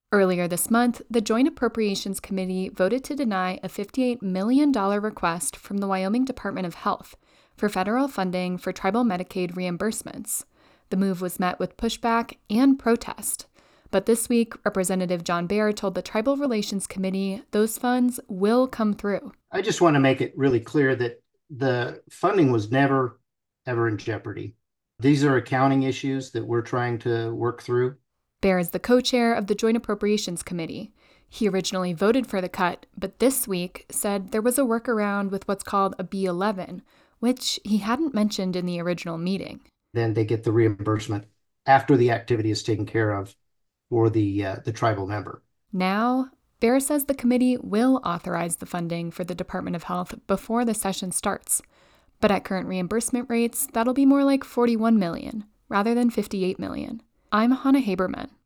Earlier this month, the Joint Appropriations Committee voted to deny a $58 million request from the Wyoming Department of Health for federal funding for tribal Medicaid reimbursements. The move was met with pushback and protest. But this week, Representative John Baer told the Tribal Relations Committee those funds will come through. I just want to make it really clear that the funding was never, ever in jeopardy. These are accounting issues that we're trying to work through. Baer is the co-chair of the Joint Appropriations Committee. He originally voted for the cut, but this week said there was a workaround with what's called a B11, which he hadn't mentioned in the original meeting. Then they get the reimbursement after the activity is taken care of for the tribal member. Now, Baer says the committee will authorize the funding for the Department of Health before the session starts. But at current reimbursement rates, that'll be more like $41 million rather than $58 million. I'm Hannah Haberman.